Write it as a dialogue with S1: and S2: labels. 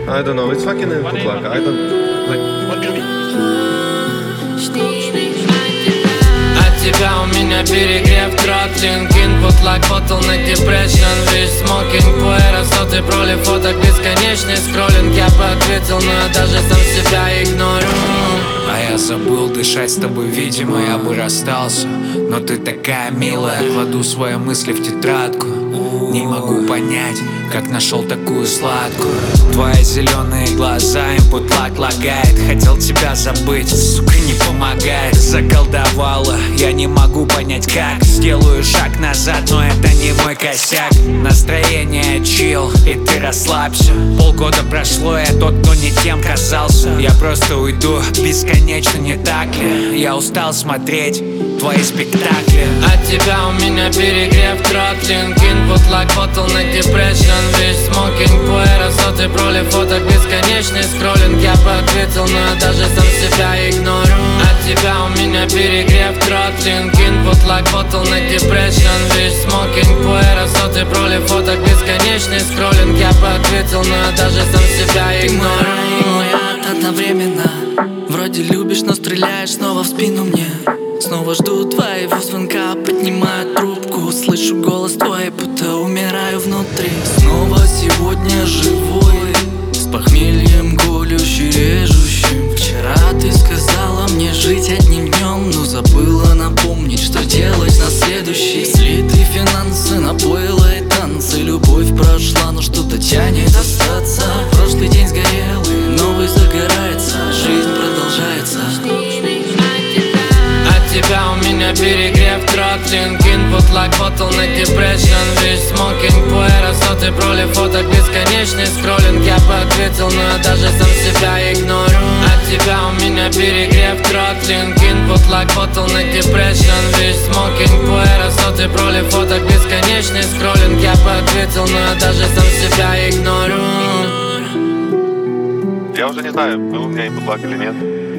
S1: I don't know, it's fucking input lag. I don't like.
S2: От тебя у меня перегрев, тротлинг, input lag, bottleneck, depression, весь смокинг, puera, ты пролив фоток, бесконечный скроллинг. Я бы ответил, но я даже сам себя игнорю.
S3: А я забыл дышать с тобой, видимо, я бы расстался. Но ты такая милая, кладу свои мысли в тетрадку. Не могу понять, как нашел такую сладкую. Твои зеленые глаза, input lag лагает. Хотел тебя забыть, сука, не помогает. Заколдовала, я не могу понять как. Сделаю шаг назад, но это не мой косяк. Настроение чил, и ты расслабься. Полгода прошло, я тот, кто не тем казался. Я просто уйду, бесконечно, не так ли? Я устал смотреть твои спектакли.
S2: От тебя у меня перегрев, тротлинг, input lag, bottleneck, depression, весь смокинг, puera, ты пролив фоток, бесконечный скроллинг. Я бы ответил, но я даже сам себя игнорю. От тебя у меня перегрев, тротлинг, input lag, bottleneck, depression, весь смокинг, puera, ты пролив фоток, бесконечный скроллинг. Я бы ответил, но я даже сам себя игнорю.
S4: Одновременно, вроде любишь, но стреляешь снова в спину мне. Снова жду твоего звонка, поднимаю трубку, слышу голос твой, будто умираю внутри. Снова сегодня живой, с похмельем колющим, режущим. Вчера ты сказала мне жить одним днем, но забыла напомнить, что делать на следующий. Слиты финансы, напоила и танцы. Любовь прошла, но что-то тянет остаться. Прошлый день сгорел и новый загорается. Жизнь продолжается.
S2: От тебя у меня перегрев, тротлинг, input lag, bottleneck, depression, весь смокинг, puera, ты пролив фоток, бесконечный скроллинг. Я бы ответил, но я даже сам себя игнорю. От тебя у меня перегрев, тротлинг, input lag, bottleneck, depression, весь смокинг, puera, ты пролив фоток, бесконечный скроллинг. Я бы ответил, но я даже сам себя игнорю.
S1: Я уже не знаю, был у меня input lag или нет.